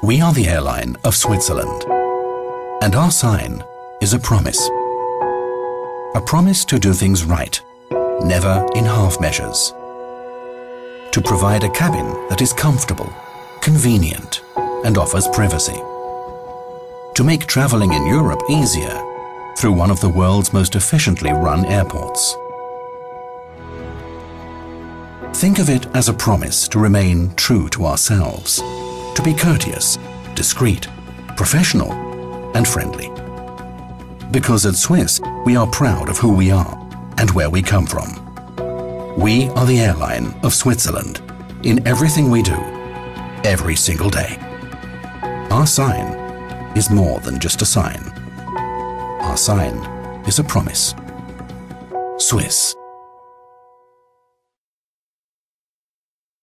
We are the airline of Switzerland, and our sign is a promise. A promise to do things right, never in half measures. To provide a cabin that is comfortable, convenient, and offers privacy. To make traveling in Europe easier through one of the world's most efficiently run airports. Think of it as a promise to remain true to ourselves, to be courteous, discreet, professional, and friendly. Because at Swiss, we are proud of who we are and where we come from. We are the airline of Switzerland in everything we do, every single day. Our sign is more than just a sign. Our sign is a promise. Swiss.